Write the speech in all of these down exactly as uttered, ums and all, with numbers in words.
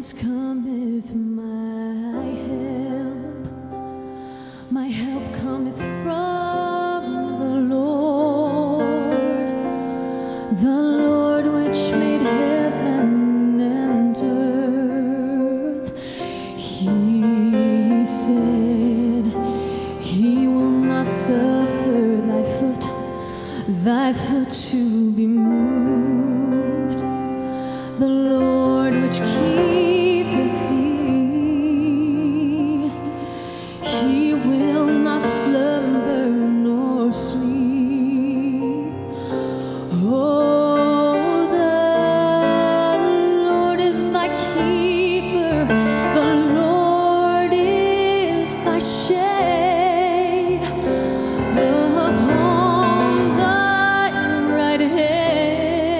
whence cometh my help? My help cometh from the Lord, the Lord which made heaven and earth. He said, He will not suffer thy foot, thy foot to be moved. The Lord which keepeth thee, He will not slumber nor sleep. Oh, the Lord is thy keeper, the Lord is thy shade upon thy right hand.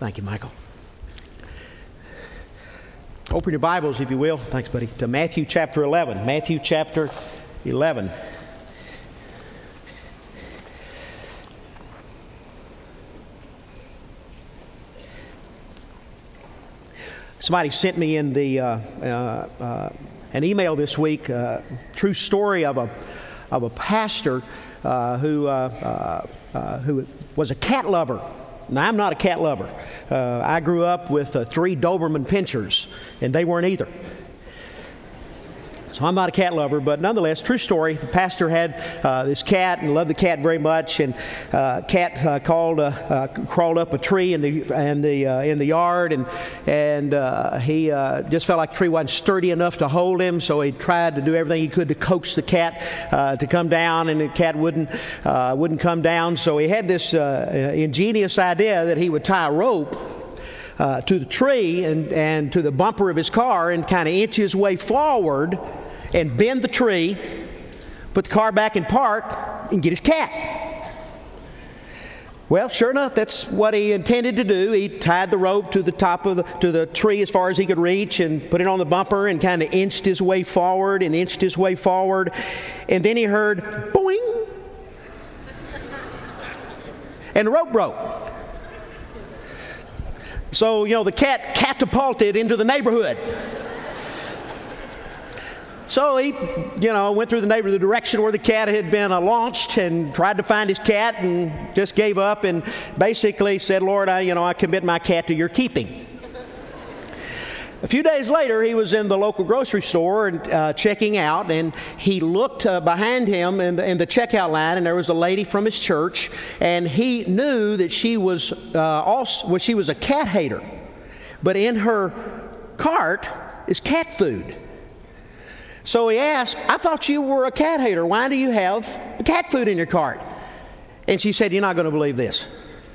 Thank you, Michael. Open your Bibles, if you will. Thanks, buddy. To Matthew chapter eleven. Matthew chapter eleven. Somebody sent me in the uh, uh, uh, an email this week. Uh, true story of a of a pastor uh, who uh, uh, uh, who was a cat lover. Now, I'm not a cat lover. Uh, I grew up with uh, three Doberman Pinschers, and they weren't either. So I'm not a cat lover, but nonetheless, true story. The pastor had uh, this cat and loved the cat very much. And uh, cat uh, called, uh, uh, crawled up a tree in the in the uh, in the yard, and and uh, he uh, just felt like the tree wasn't sturdy enough to hold him. So he tried to do everything he could to coax the cat uh, to come down, and the cat wouldn't uh, wouldn't come down. So he had this uh, ingenious idea that he would tie a rope uh, to the tree and and to the bumper of his car, and kind of inch his way forward and bend the tree, put the car back in park, and get his cat. Well, sure enough, that's what he intended to do. He tied the rope to the top of the to the tree as far as he could reach, and put it on the bumper, and kind of inched his way forward and inched his way forward, and then he heard boing, and the rope broke. So, you know, the cat catapulted into the neighborhood. So he, you know, went through the neighborhood, the direction where the cat had been uh, launched, and tried to find his cat, and just gave up, and basically said, "Lord, I, you know, I commit my cat to your keeping." A few days later, he was in the local grocery store and uh, checking out, and he looked uh, behind him in the, in the checkout line, and there was a lady from his church, and he knew that she was uh, also well, she was a cat hater, but in her cart is cat food. So he asked, "I thought you were a cat hater. Why do you have cat food in your cart?" And she said, "You're not going to believe this."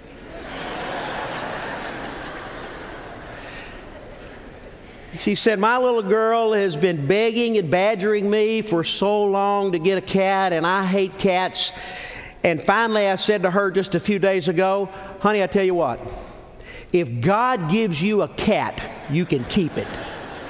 She said, "My little girl has been begging and badgering me for so long to get a cat, and I hate cats. And finally I said to her just a few days ago, 'Honey, I tell you what, if God gives you a cat, you can keep it.'"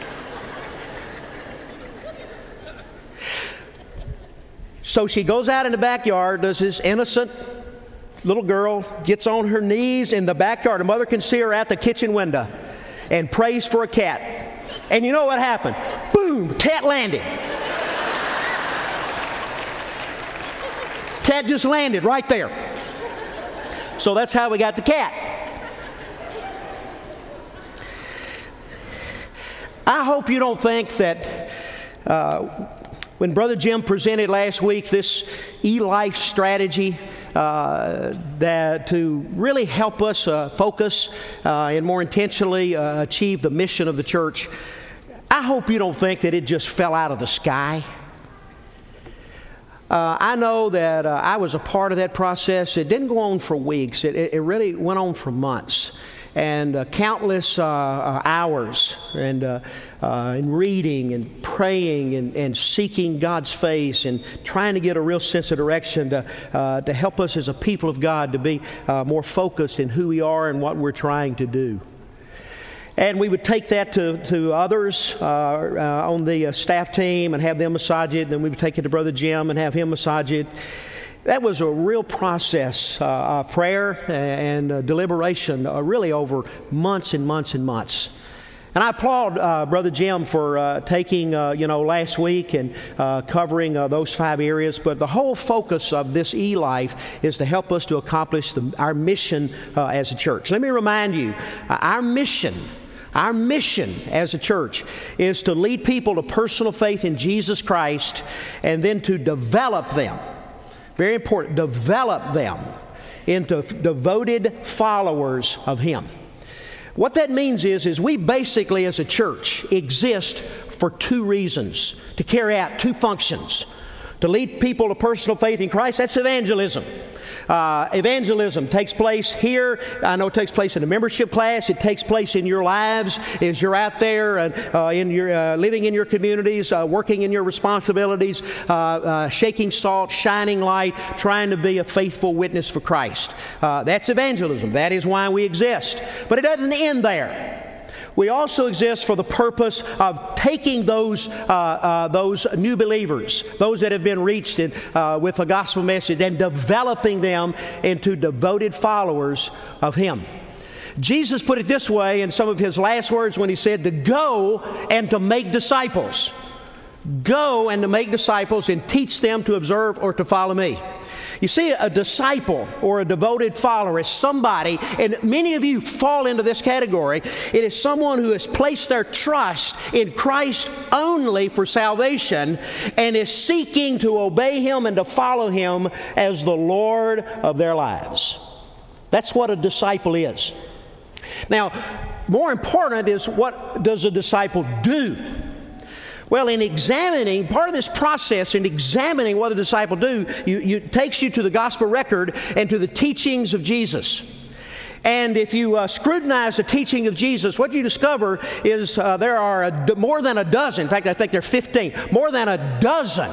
So she goes out in the backyard, does this innocent little girl, gets on her knees in the backyard. A mother can see her at the kitchen window, and prays for a cat. And you know what happened? Boom! Cat landed. Cat just landed right there. So that's how we got the cat. I hope you don't think that uh, when Brother Jim presented last week this e-life strategy uh, that to really help us uh, focus uh, and more intentionally uh, achieve the mission of the church, I hope you don't think that it just fell out of the sky. Uh, I know that uh, I was a part of that process. It didn't go on for weeks. It, it really went on for months. And uh, countless uh, uh, hours and uh, uh, in reading and praying and, and seeking God's face and trying to get a real sense of direction to uh, to help us as a people of God to be uh, more focused in who we are and what we're trying to do. And we would take that to, to others uh, uh, on the uh, staff team and have them massage it. Then we would take it to Brother Jim and have him massage it. That was a real process uh, of prayer and uh, deliberation, uh, really over months and months and months. And I applaud uh, Brother Jim for uh, taking, uh, you know, last week and uh, covering uh, those five areas. But the whole focus of this e-life is to help us to accomplish the, our mission uh, as a church. Let me remind you, uh, our mission Our mission as a church is to lead people to personal faith in Jesus Christ and then to develop them. Very important, develop them into devoted followers of Him. What that means is, is we basically as a church exist for two reasons, to carry out two functions. To lead people to personal faith in Christ, that's evangelism. Uh, evangelism takes place here. I know it takes place in a membership class. It takes place in your lives as you're out there and uh, in your uh, living in your communities, uh, working in your responsibilities, uh, uh, shaking salt, shining light, trying to be a faithful witness for Christ. Uh, that's evangelism. That is why we exist. But it doesn't end there. We also exist for the purpose of taking those uh, uh, those new believers, those that have been reached in, uh, with the gospel message, and developing them into devoted followers of Him. Jesus put it this way in some of His last words when He said to go and to make disciples. Go and to make disciples and teach them to observe or to follow me. You see, a disciple or a devoted follower is somebody, and many of you fall into this category. It is someone who has placed their trust in Christ only for salvation and is seeking to obey Him and to follow Him as the Lord of their lives. That's what a disciple is. Now, more important is, what does a disciple do? Well, in examining, part of this process in examining what a disciple do, you, you, it takes you to the gospel record and to the teachings of Jesus. And if you uh, scrutinize the teaching of Jesus, what you discover is uh, there are a, more than a dozen, in fact, I think there are fifteen, more than a dozen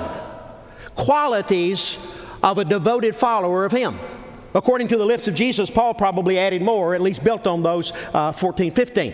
qualities of a devoted follower of Him. According to the lips of Jesus, Paul probably added more, or at least built on those uh, fourteen, fifteen.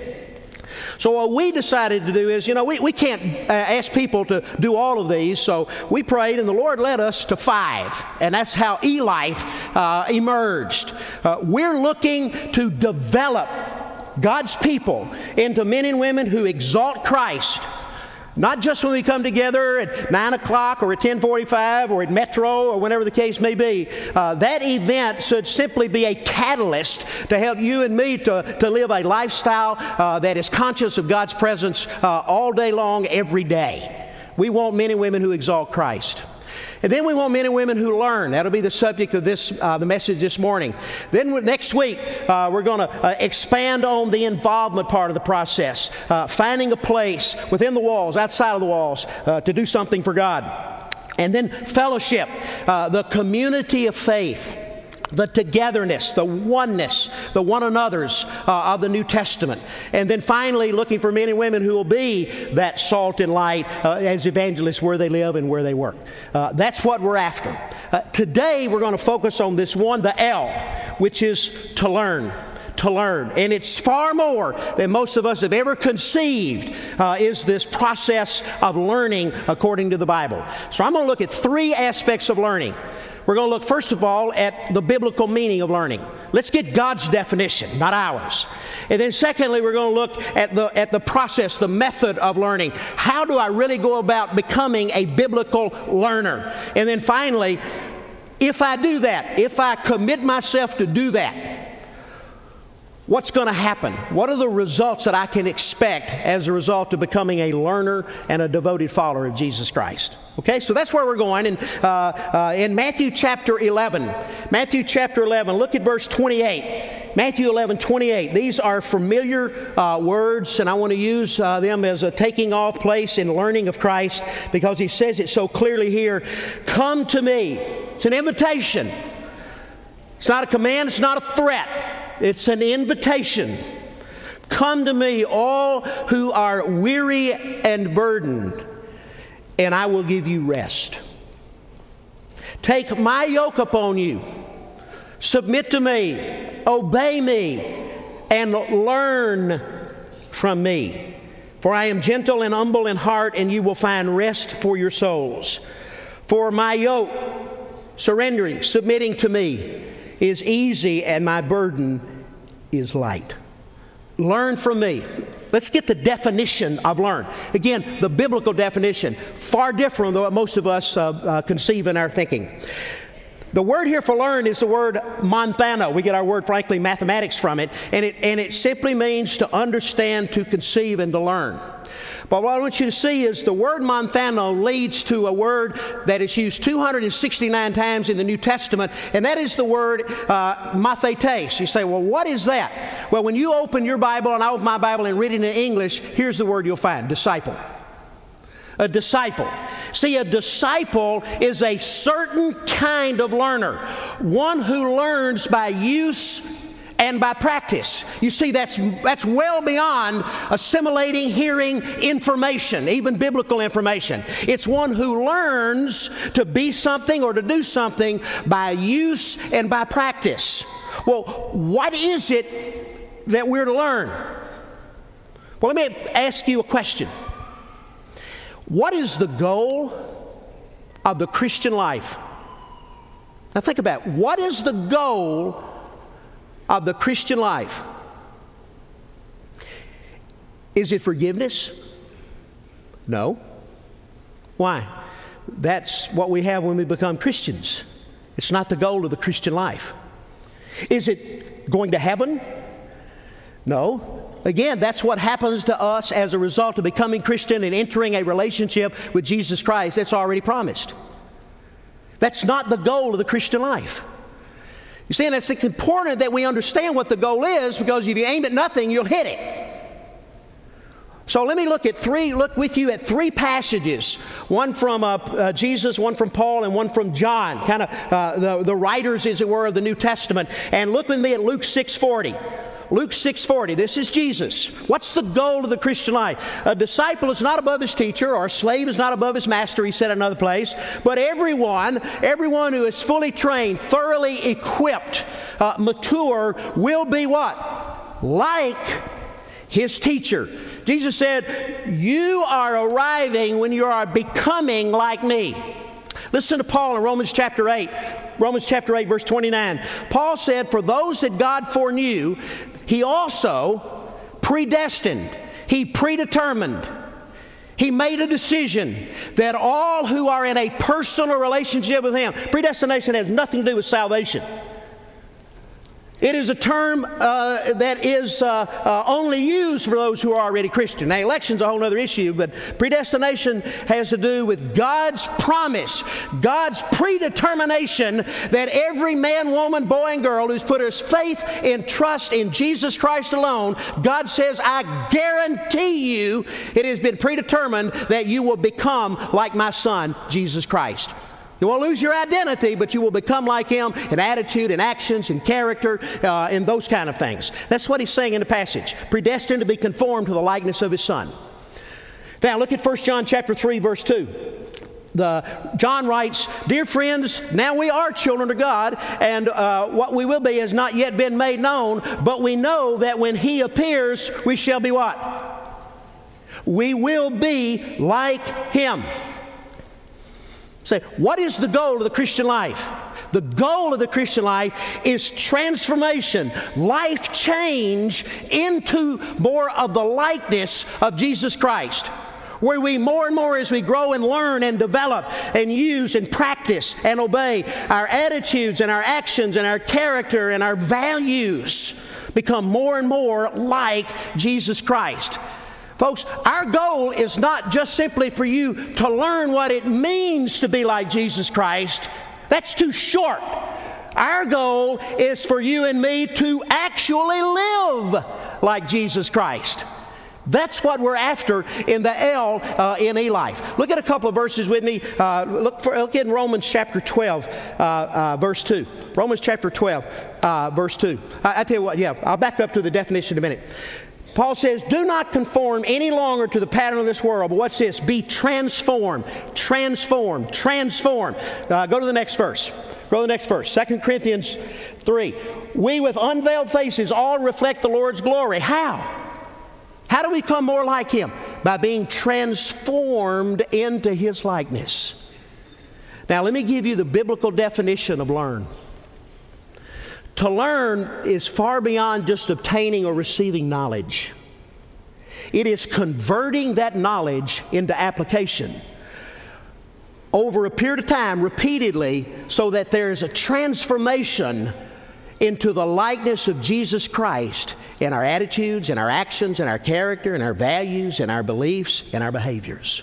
So what we decided to do is, you know, we, we can't uh, ask people to do all of these, so we prayed, and the Lord led us to five, and that's how eLife uh, emerged. Uh, we're looking to develop God's people into men and women who exalt Christ. Not just when we come together at nine o'clock or at ten forty-five or at Metro or whenever the case may be. Uh, that event should simply be a catalyst to help you and me to, to live a lifestyle uh, that is conscious of God's presence uh, all day long, every day. We want men and women who exalt Christ. And then we want men and women who learn. That'll be the subject of this, uh, the message this morning. Then next week, uh, we're going to uh, expand on the involvement part of the process, uh, finding a place within the walls, outside of the walls, uh, to do something for God. And then fellowship, uh, the community of faith, the togetherness, the oneness, the one another's uh, of the New Testament. And then finally, looking for men and women who will be that salt and light uh, as evangelists where they live and where they work. Uh, that's what we're after. Uh, today, we're going to focus on this one, the L, which is to learn. To learn. And it's far more than most of us have ever conceived uh, is this process of learning according to the Bible. So I'm going to look at three aspects of learning. We're going to look, first of all, at the biblical meaning of learning. Let's get God's definition, not ours. And then secondly, we're going to look at the, at the process, the method of learning. How do I really go about becoming a biblical learner? And then finally, if I do that, if I commit myself to do that, what's going to happen? What are the results that I can expect as a result of becoming a learner and a devoted follower of Jesus Christ? Okay, so that's where we're going. And uh, uh, in Matthew chapter eleven, Matthew chapter eleven, look at verse twenty-eight. Matthew eleven, twenty-eight. These are familiar uh, words, and I want to use uh, them as a taking off place in learning of Christ, because He says it so clearly here. Come to me. It's an invitation. It's not a command. It's not a threat. It's an invitation. Come to me, all who are weary and burdened, and I will give you rest. Take my yoke upon you. Submit to me. Obey me. And learn from me. For I am gentle and humble in heart, and you will find rest for your souls. For my yoke, surrendering, submitting to me, is easy, and my burden is light. Learn from me. Let's get the definition of learn. Again, the biblical definition, far different than what most of us uh, uh, conceive in our thinking. The word here for learn is the word manthano. We get our word, frankly, mathematics from it. And it, and it simply means to understand, to conceive, and to learn. But what I want you to see is the word manthano leads to a word that is used two hundred sixty-nine times in the New Testament, and that is the word uh, mathetes. You say, well, what is that? Well, when you open your Bible and I open my Bible and read it in English, here's the word you'll find, disciple. A disciple. See, a disciple is a certain kind of learner, one who learns by use and by practice. You see, that's that's well beyond assimilating, hearing information, even biblical information. It's one who learns to be something or to do something by use and by practice. Well, what is it that we're to learn? Well, let me ask you a question. What is the goal of the Christian life? Now think about it. What is the goal of the Christian life? Is it forgiveness? No. Why? That's what we have when we become Christians. It's not the goal of the Christian life. Is it going to heaven? No. Again, that's what happens to us as a result of becoming Christian and entering a relationship with Jesus Christ. That's already promised. That's not the goal of the Christian life. You see, and it's important that we understand what the goal is, because if you aim at nothing, you'll hit it. So let me look at three, look with you at three passages. One from uh, uh, Jesus, one from Paul, and one from John. Kind of uh, the, the writers, as it were, of the New Testament. And look with me at Luke six forty. Luke six forty, this is Jesus. What's the goal of the Christian life? A disciple is not above his teacher, or a slave is not above his master, he said in another place. But everyone, everyone who is fully trained, thoroughly equipped, uh, mature, will be what? Like his teacher. Jesus said, you are arriving when you are becoming like me. Listen to Paul in Romans chapter eight. Romans chapter eight, verse twenty-nine. Paul said, for those that God foreknew, He also predestined. He predetermined. He made a decision that all who are in a personal relationship with Him. Predestination has nothing to do with salvation. It is a term uh, that is uh, uh, only used for those who are already Christian. Now, election's a whole other issue, but predestination has to do with God's promise, God's predetermination that every man, woman, boy, and girl who's put his faith and trust in Jesus Christ alone, God says, I guarantee you it has been predetermined that you will become like my Son, Jesus Christ. You won't lose your identity, but you will become like Him in attitude, in actions, in character, uh, in those kind of things. That's what he's saying in the passage. Predestined to be conformed to the likeness of His Son. Now look at First John chapter three, verse two. The, John writes, dear friends, now we are children of God, and uh, what we will be has not yet been made known, but we know that when He appears, we shall be what? We will be like Him. Say, what is the goal of the Christian life? The goal of the Christian life is transformation, life change into more of the likeness of Jesus Christ, where we more and more, as we grow and learn and develop and use and practice and obey, our attitudes and our actions and our character and our values become more and more like Jesus Christ. Folks, our goal is not just simply for you to learn what it means to be like Jesus Christ. That's too short. Our goal is for you and me to actually live like Jesus Christ. That's what we're after in the L uh, in E life. Look at a couple of verses with me. Uh, look, for, look in Romans chapter twelve, uh, uh, verse two. Romans chapter twelve, uh, verse two. I, I tell you what, yeah, I'll back up to the definition in a minute. Paul says, do not conform any longer to the pattern of this world. But what's this? Be transformed, transformed, transformed. Uh, go to the next verse. Go to the next verse. Second Corinthians three. We with unveiled faces all reflect the Lord's glory. How? How do we become more like Him? By being transformed into His likeness. Now, let me give you the biblical definition of learn. To learn is far beyond just obtaining or receiving knowledge. It is converting that knowledge into application over a period of time, repeatedly, so that there is a transformation into the likeness of Jesus Christ in our attitudes, in our actions, in our character, in our values, in our beliefs, in our behaviors.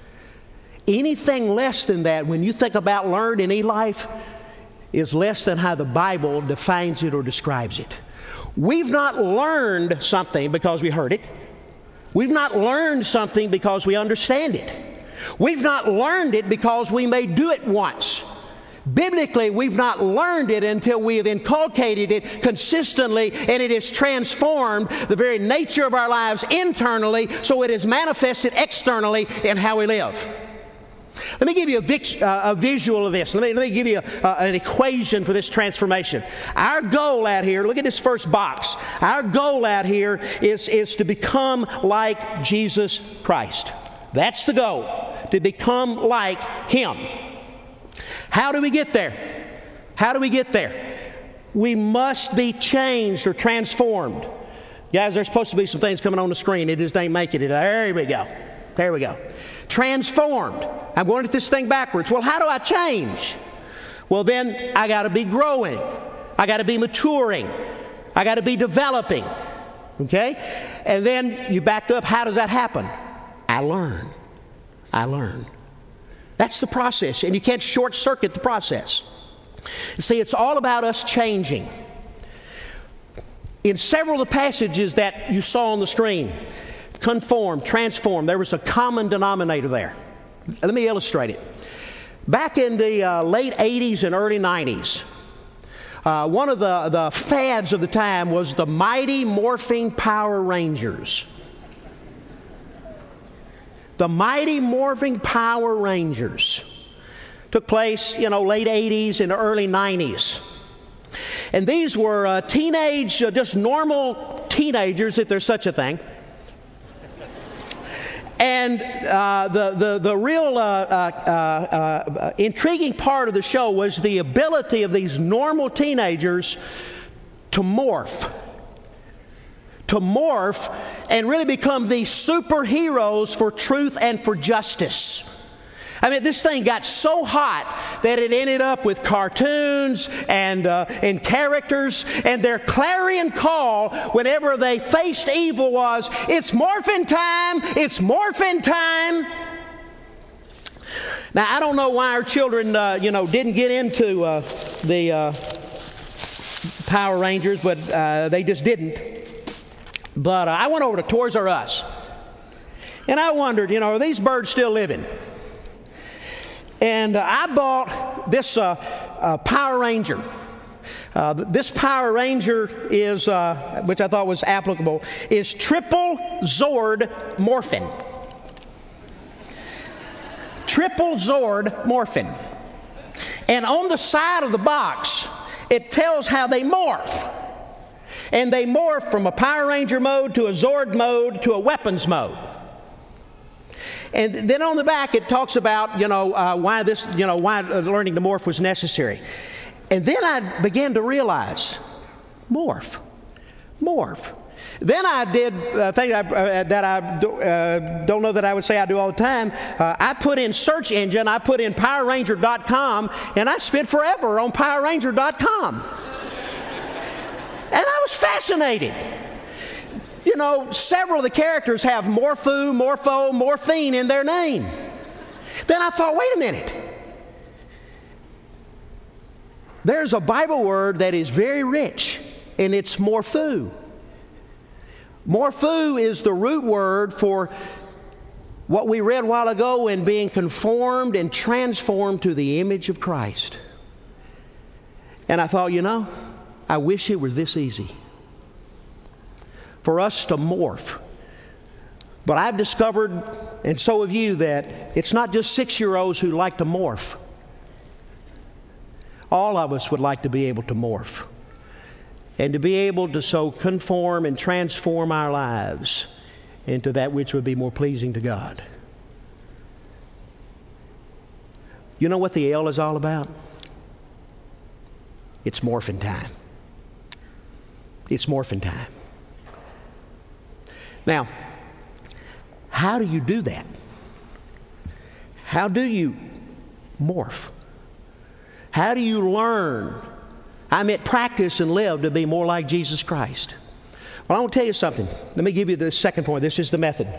Anything less than that, when you think about learned in e-life, is less than how the Bible defines it or describes it. We've not learned something because we heard it. We've not learned something because we understand it. We've not learned it because we may do it once. Biblically, we've not learned it until we have inculcated it consistently, and it has transformed the very nature of our lives internally, so it is manifested externally in how we live. Let me give you a, vic- uh, a visual of this. Let me, let me give you a, uh, an equation for this transformation. Our goal out here, look at this first box. Our goal out here is, is to become like Jesus Christ. That's the goal, to become like Him. How do we get there? How do we get there? We must be changed or transformed. Guys, there's supposed to be some things coming on the screen. It just ain't making it. There we go. There we go. Transformed. I'm going at this thing backwards. Well, how do I change? Well, then I got to be growing. I got to be maturing. I got to be developing. Okay? And then you back up. How does that happen? I learn. I learn. That's the process, and you can't short-circuit the process. See, it's all about us changing. In several of the passages that you saw on the screen, conform, transform, there was a common denominator there. Let me illustrate it. Back in the uh, late eighties and early nineties, uh, one of the, the fads of the time was the Mighty Morphing Power Rangers. The Mighty Morphing Power Rangers took place, you know, late eighties and early nineties. And these were uh, teenage, uh, just normal teenagers, if there's such a thing. And uh, the, the, the real uh, uh, uh, intriguing part of the show was the ability of these normal teenagers to morph. To morph and really become these superheroes for truth and for justice. I mean, this thing got so hot that it ended up with cartoons and, uh, and characters, and their clarion call whenever they faced evil was, "It's morphin' time! It's morphin' time!" Now, I don't know why our children, uh, you know, didn't get into uh, the uh, Power Rangers, but uh, they just didn't. But uh, I went over to Toys R Us, and I wondered, you know, are these birds still living? And uh, I bought this uh, uh, Power Ranger. Uh, this Power Ranger is, uh, which I thought was applicable, is Triple Zord Morphin. Triple Zord Morphin. And on the side of the box, it tells how they morph. And they morph from a Power Ranger mode to a Zord mode to a weapons mode. And then on the back it talks about, you know, uh, why this, you know, why learning to morph was necessary. And then I began to realize, morph, morph. Then I did a thing I, uh, that I do, uh, don't know that I would say I do all the time. Uh, I put in search engine, I put in Power Ranger dot com, and I spent forever on Power Ranger dot com. And I was fascinated. You know, several of the characters have Morphu, Morpho, Morphine in their name. Then I thought, wait a minute. There's a Bible word that is very rich, and it's Morphu. Morphu is the root word for what we read a while ago in being conformed and transformed to the image of Christ. And I thought, you know, I wish it were this easy for us to morph. But I've discovered, and so have you, that it's not just six-year-olds who like to morph. All of us would like to be able to morph and to be able to so conform and transform our lives into that which would be more pleasing to God. You know what the L is all about? It's morphin' time. It's morphin' time. Now, how do you do that? How do you morph? How do you learn? I meant practice and live to be more like Jesus Christ. Well, I want to tell you something. Let me give you the second point. This is the method.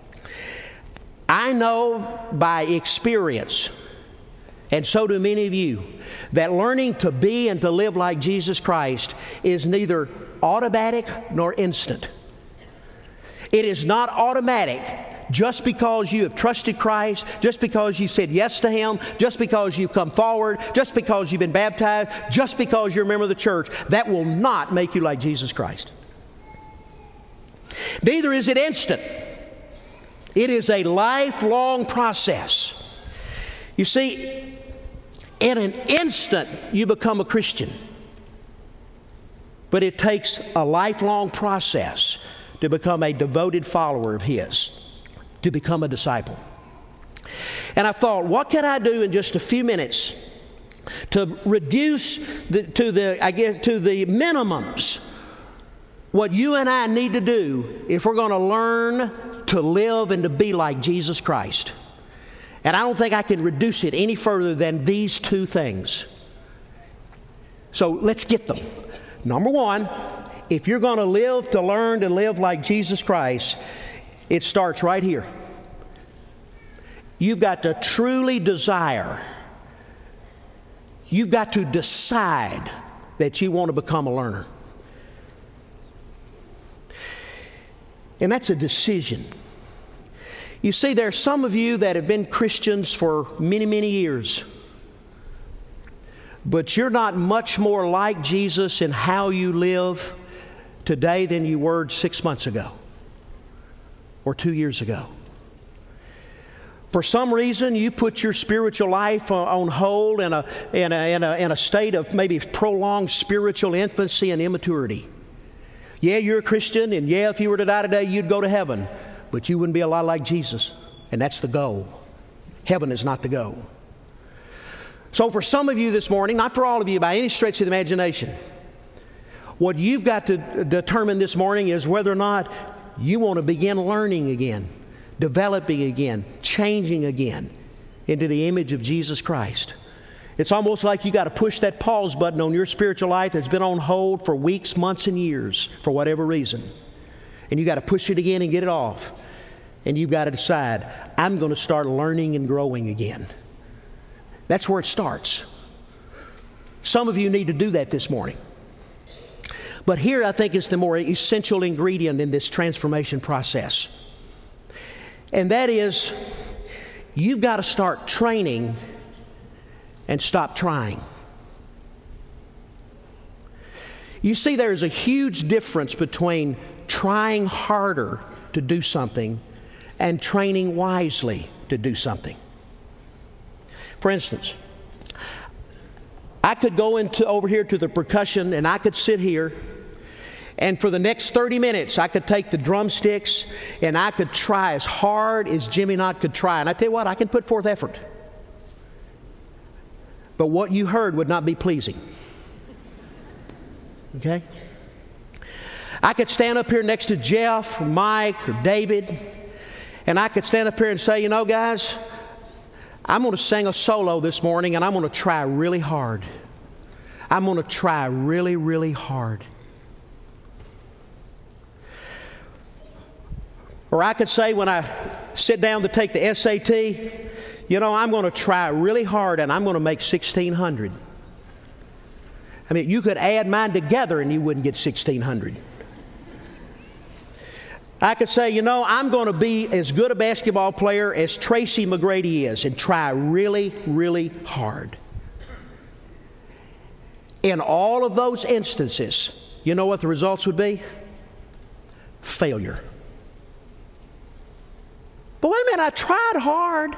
I know by experience, and so do many of you, that learning to be and to live like Jesus Christ is neither automatic nor instant. It is not automatic just because you have trusted Christ, just because you said yes to Him, just because you've come forward, just because you've been baptized, just because you're a member of the church, that will not make you like Jesus Christ. Neither is it instant. It is a lifelong process. You see, in an instant, you become a Christian. But it takes a lifelong process to become a devoted follower of His, to become a disciple. And I thought, what can I do in just a few minutes to reduce the, to the, I guess, to the minimums what you and I need to do if we're going to learn to live and to be like Jesus Christ. And I don't think I can reduce it any further than these two things. So let's get them. Number one, if you're going to live to learn to live like Jesus Christ, it starts right here. You've got to truly desire. You've got to decide that you want to become a learner. And that's a decision. You see, there are some of you that have been Christians for many, many years. But you're not much more like Jesus in how you live today than you were six months ago or two years ago. For some reason, you put your spiritual life on hold in a, in a, in a, in a state of maybe prolonged spiritual infancy and immaturity. Yeah, you're a Christian, and yeah, if you were to die today, you'd go to heaven. But you wouldn't be a lot like Jesus, and that's the goal. Heaven is not the goal. So for some of you this morning, not for all of you by any stretch of the imagination, what you've got to determine this morning is whether or not you want to begin learning again, developing again, changing again into the image of Jesus Christ. It's almost like you got to push that pause button on your spiritual life that's been on hold for weeks, months, and years for whatever reason. And you got to push it again and get it off. And you've got to decide, I'm going to start learning and growing again. That's where it starts. Some of you need to do that this morning. But here I think is the more essential ingredient in this transformation process. And that is, you've got to start training and stop trying. You see, there's a huge difference between trying harder to do something and training wisely to do something. For instance, I could go into over here to the percussion and I could sit here, and for the next thirty minutes I could take the drumsticks and I could try as hard as Jimmy Knott could try. And I tell you what, I can put forth effort. But what you heard would not be pleasing. Okay? I could stand up here next to Jeff or Mike or David, and I could stand up here and say, you know, guys, I'm going to sing a solo this morning, and I'm going to try really hard. I'm going to try really, really hard. Or I could say when I sit down to take the S A T, you know, I'm going to try really hard, and I'm going to make sixteen hundred. I mean, you could add mine together, and you wouldn't get sixteen hundred. I could say, you know, I'm going to be as good a basketball player as Tracy McGrady is and try really, really hard. In all of those instances, you know what the results would be? Failure. But wait a minute, I tried hard.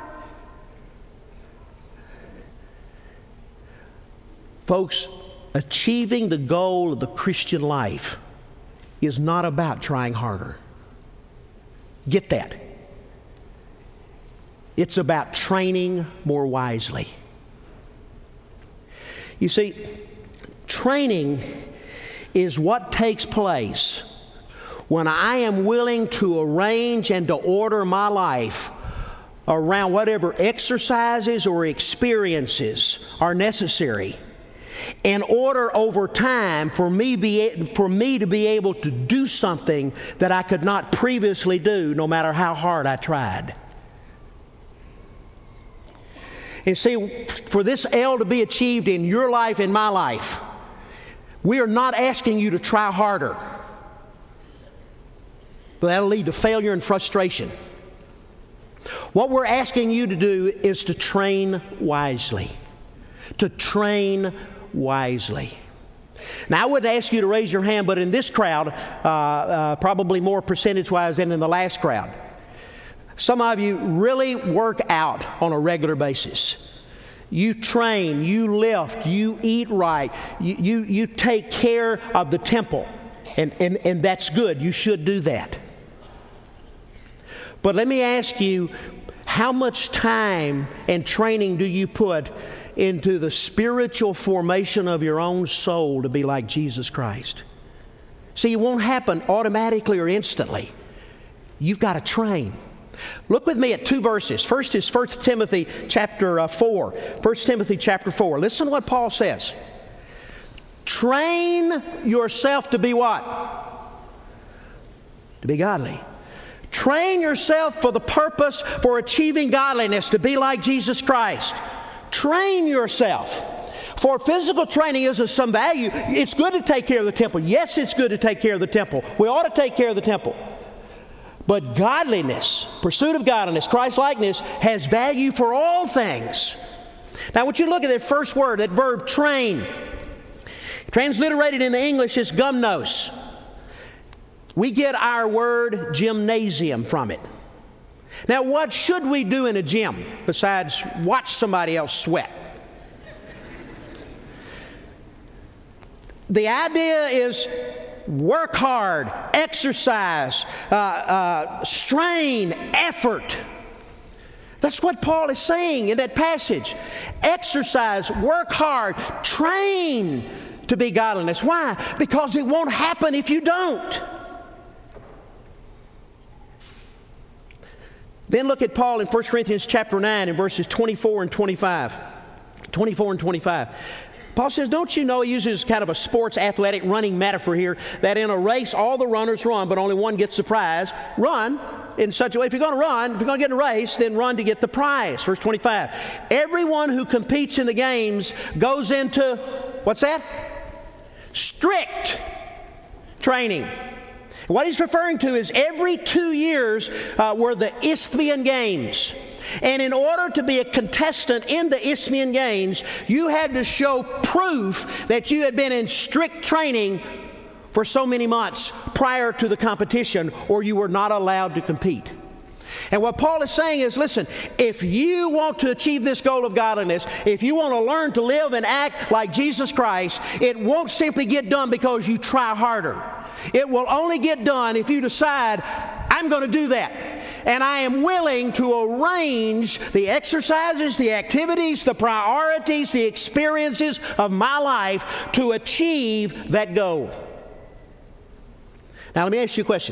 Folks, achieving the goal of the Christian life is not about trying harder. Get that. It's about training more wisely. You see, training is what takes place when I am willing to arrange and to order my life around whatever exercises or experiences are necessary in order over time for me, be, for me to be able to do something that I could not previously do no matter how hard I tried. And see, for this L to be achieved in your life and my life, we are not asking you to try harder. But that'll lead to failure and frustration. What we're asking you to do is to train wisely. To train wisely. Now, I wouldn't ask you to raise your hand, but in this crowd, uh, uh, probably more percentage-wise than in the last crowd, some of you really work out on a regular basis. You train, you lift, you eat right, you, you, you take care of the temple, and, and, and that's good. You should do that. But let me ask you, how much time and training do you put into the spiritual formation of your own soul to be like Jesus Christ? See, it won't happen automatically or instantly. You've got to train. Look with me at two verses. First is First Timothy chapter four. First Timothy chapter four. Listen to what Paul says. Train yourself to be what? To be godly. Train yourself for the purpose for achieving godliness, to be like Jesus Christ. Train yourself. For physical training is of some value. It's good to take care of the temple. Yes, it's good to take care of the temple. We ought to take care of the temple. But godliness, pursuit of godliness, Christ-likeness, has value for all things. Now, I want you to look at that first word, that verb, train. Transliterated in the English is gymnos. We get our word gymnasium from it. Now, what should we do in a gym besides watch somebody else sweat? The idea is work hard, exercise, uh, uh, strain, effort. That's what Paul is saying in that passage. Exercise, work hard, train to be godliness. Why? Because it won't happen if you don't. Then look at Paul in First Corinthians chapter nine in verses twenty-four and twenty-five. twenty-four and twenty-five. Paul says, don't you know, he uses kind of a sports athletic running metaphor here, that in a race all the runners run, but only one gets the prize. Run in such a way, if you're going to run, if you're going to get in a race, then run to get the prize. Verse twenty-five. Everyone who competes in the games goes into, what's that? Strict training. What he's referring to is every two years uh, were the Isthmian Games. And in order to be a contestant in the Isthmian Games, you had to show proof that you had been in strict training for so many months prior to the competition, or you were not allowed to compete. And what Paul is saying is, listen, if you want to achieve this goal of godliness, if you want to learn to live and act like Jesus Christ, it won't simply get done because you try harder. It will only get done if you decide, I'm going to do that. And I am willing to arrange the exercises, the activities, the priorities, the experiences of my life to achieve that goal. Now, let me ask you a question.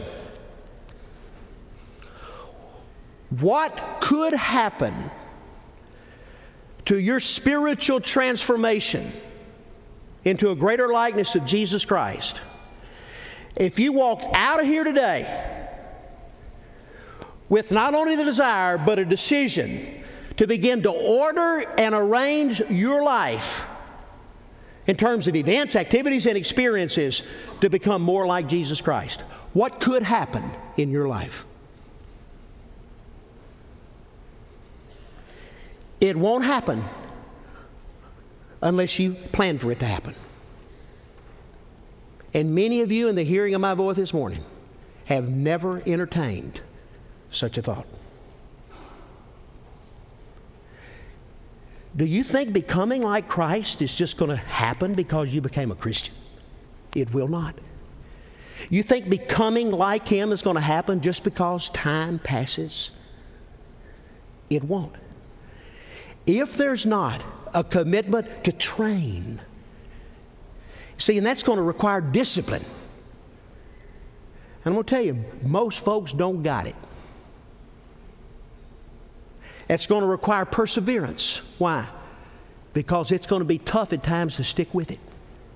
What could happen to your spiritual transformation into a greater likeness of Jesus Christ if you walked out of here today with not only the desire but a decision to begin to order and arrange your life in terms of events, activities, and experiences to become more like Jesus Christ? What could happen in your life? It won't happen unless you plan for it to happen. And many of you in the hearing of my voice this morning have never entertained such a thought. Do you think becoming like Christ is just going to happen because you became a Christian? It will not. You think becoming like Him is going to happen just because time passes? It won't. If there's not a commitment to train, see, and that's going to require discipline. And I'm going to tell you, most folks don't got it. It's going to require perseverance. Why? Because it's going to be tough at times to stick with it.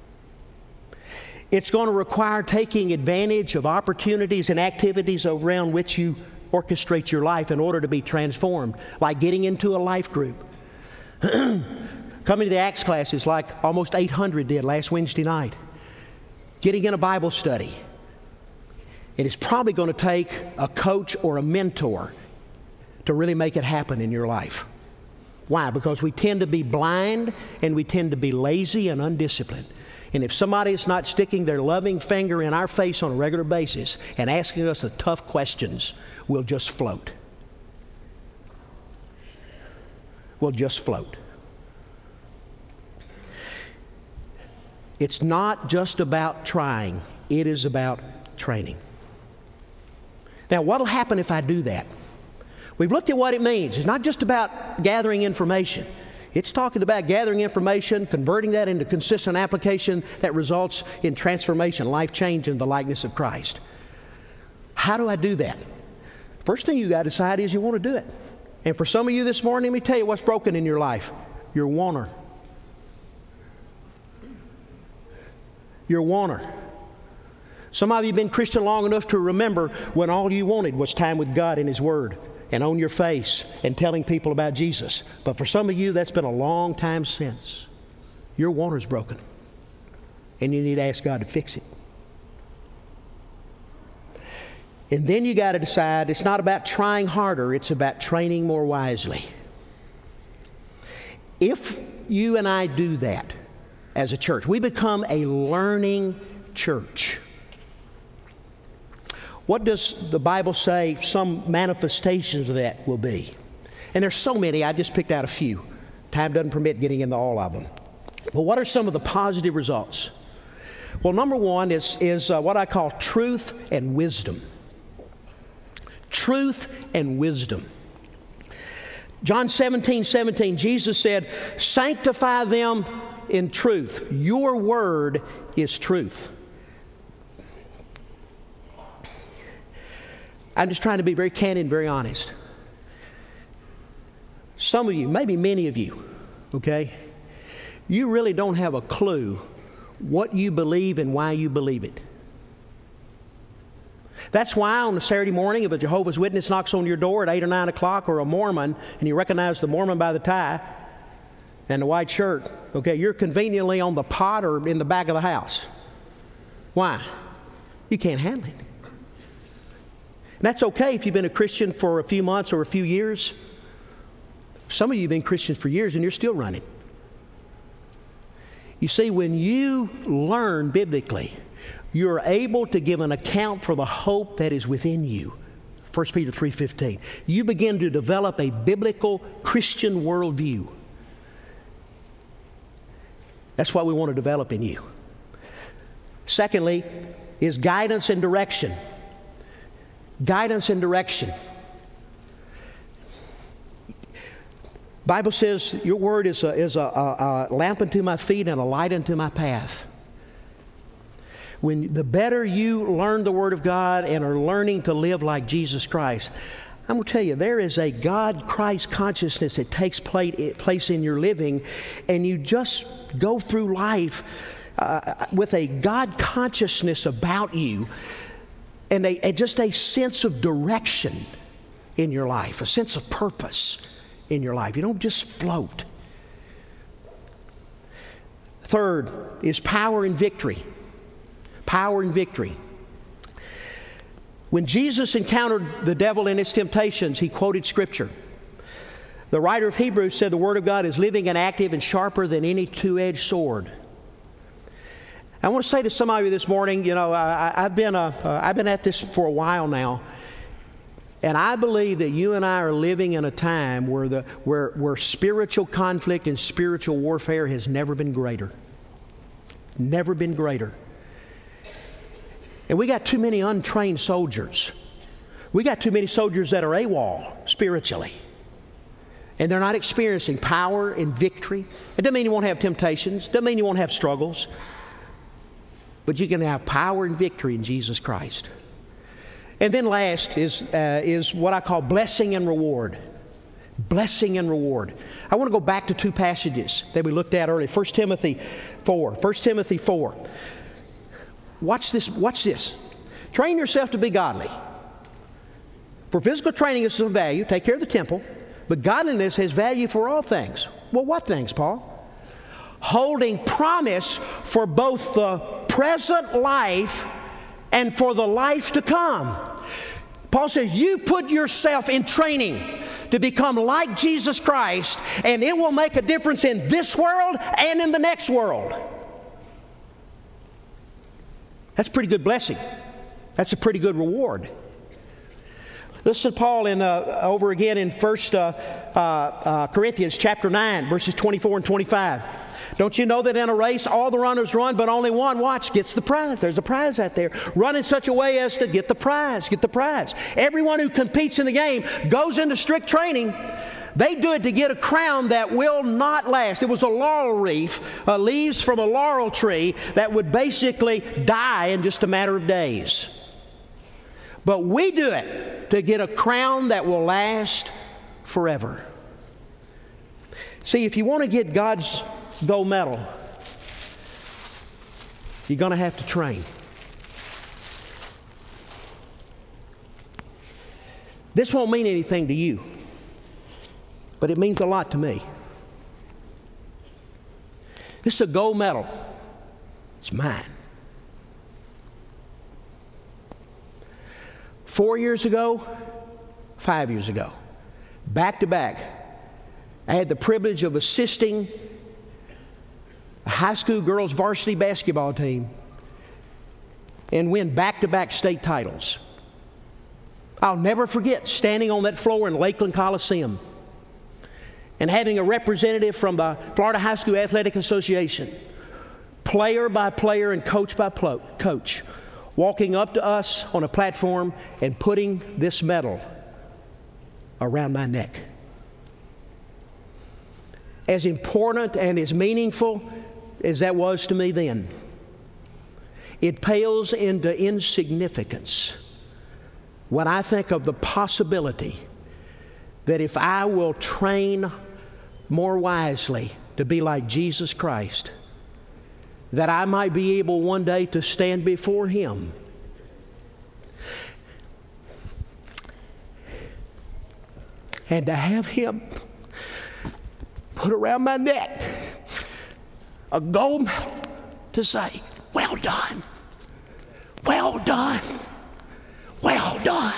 It's going to require taking advantage of opportunities and activities around which you orchestrate your life in order to be transformed, like getting into a life group. Coming to the Acts classes like almost eight hundred did last Wednesday night. Getting in a Bible study. It is probably going to take a coach or a mentor to really make it happen in your life. Why? Because we tend to be blind and we tend to be lazy and undisciplined. And if somebody is not sticking their loving finger in our face on a regular basis and asking us the tough questions, we'll just float. We'll just float. It's not just about trying. It is about training. Now, what will happen if I do that? We've looked at what it means. It's not just about gathering information. It's talking about gathering information, converting that into consistent application that results in transformation, life change in the likeness of Christ. How do I do that? First thing you got to decide is you want to do it. And for some of you this morning, let me tell you what's broken in your life. Your wanter. Your wanter. Some of you have been Christian long enough to remember when all you wanted was time with God and His Word and on your face and telling people about Jesus. But for some of you, that's been a long time since. Your wanter's broken. And you need to ask God to fix it. And then you got to decide it's not about trying harder, it's about training more wisely. If you and I do that as a church, we become a learning church. What does the Bible say some manifestations of that will be? And there's so many, I just picked out a few. Time doesn't permit getting into all of them. But what are some of the positive results? Well, number one is, is uh, what I call truth and wisdom. Truth and wisdom. John seventeen seventeen, Jesus said, sanctify them in truth. Your word is truth. I'm just trying to be very candid and very honest. Some of you, maybe many of you, okay, you really don't have a clue what you believe and why you believe it. That's why on a Saturday morning, if a Jehovah's Witness knocks on your door at eight or nine o'clock, or a Mormon, and you recognize the Mormon by the tie and the white shirt, okay, you're conveniently on the pot or in the back of the house. Why? You can't handle it. And that's okay if you've been a Christian for a few months or a few years. Some of you have been Christians for years and you're still running. You see, when you learn biblically, you're able to give an account for the hope that is within you. First Peter three fifteen. You begin to develop a biblical Christian worldview. That's what we want to develop in you. Secondly, is guidance and direction. Guidance and direction. Bible says your word is a, is a, a, a lamp unto my feet and a light unto my path. When the better you learn the Word of God and are learning to live like Jesus Christ, I'm going to tell you, there is a God-Christ consciousness that takes place in your living, and you just go through life uh, with a God consciousness about you, and a, a, just a sense of direction in your life, a sense of purpose in your life. You don't just float. Third is power and victory. Power and victory. When Jesus encountered the devil in his temptations, he quoted Scripture. The writer of Hebrews said the Word of God is living and active and sharper than any two-edged sword. I want to say to some of you this morning, you know, I, I've been uh, uh, I've been at this for a while now, and I believe that you and I are living in a time where the where where spiritual conflict and spiritual warfare has never been greater. Never been greater. And we got too many untrained soldiers. We got too many soldiers that are AWOL spiritually. And they're not experiencing power and victory. It doesn't mean you won't have temptations. It doesn't mean you won't have struggles. But you can have power and victory in Jesus Christ. And then last is, uh, is what I call blessing and reward. Blessing and reward. I want to go back to two passages that we looked at earlier. First Timothy four. First Timothy four. Watch this. Watch this. Train yourself to be godly. For physical training is of value. Take care of the temple. But godliness has value for all things. Well, what things, Paul? Holding promise for both the present life and for the life to come. Paul says, you put yourself in training to become like Jesus Christ, and it will make a difference in this world and in the next world. That's a pretty good blessing. That's a pretty good reward. Listen to Paul in, uh, over again in First uh, uh, uh, Corinthians chapter nine, verses twenty-four and twenty-five. Don't you know that in a race all the runners run, but only one, watch, gets the prize. There's a prize out there. Run in such a way as to get the prize, get the prize. Everyone who competes in the game goes into strict training. They do it to get a crown that will not last. It was a laurel wreath, uh, leaves from a laurel tree that would basically die in just a matter of days. But we do it to get a crown that will last forever. See, if you want to get God's gold medal, you're going to have to train. This won't mean anything to you, but it means a lot to me. This is a gold medal. It's mine. Four years ago, five years ago, back to back, I had the privilege of assisting a high school girls varsity basketball team and win back-to-back state titles. I'll never forget standing on that floor in Lakeland Coliseum and having a representative from the Florida High School Athletic Association, player by player and coach by plo- coach, walking up to us on a platform and putting this medal around my neck. As important and as meaningful as that was to me then, it pales into insignificance when I think of the possibility that if I will train more wisely to be like Jesus Christ, that I might be able one day to stand before Him and to have Him put around my neck a gold medal to say, well done, well done, well done.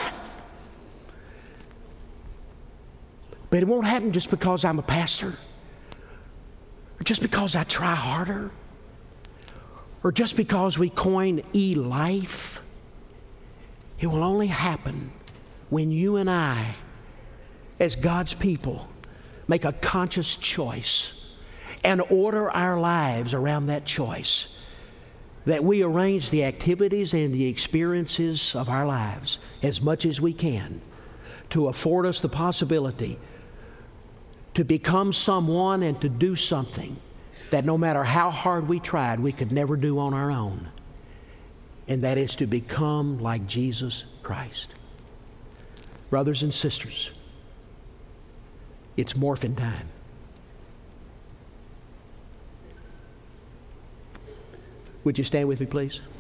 But it won't happen just because I'm a pastor, or just because I try harder, or just because we coin e-life. It will only happen when you and I, as God's people, make a conscious choice and order our lives around that choice. That we arrange the activities and the experiences of our lives as much as we can to afford us the possibility to become someone and to do something that no matter how hard we tried, we could never do on our own. And that is to become like Jesus Christ. Brothers and sisters, it's morphin' time. Would you stand with me, please?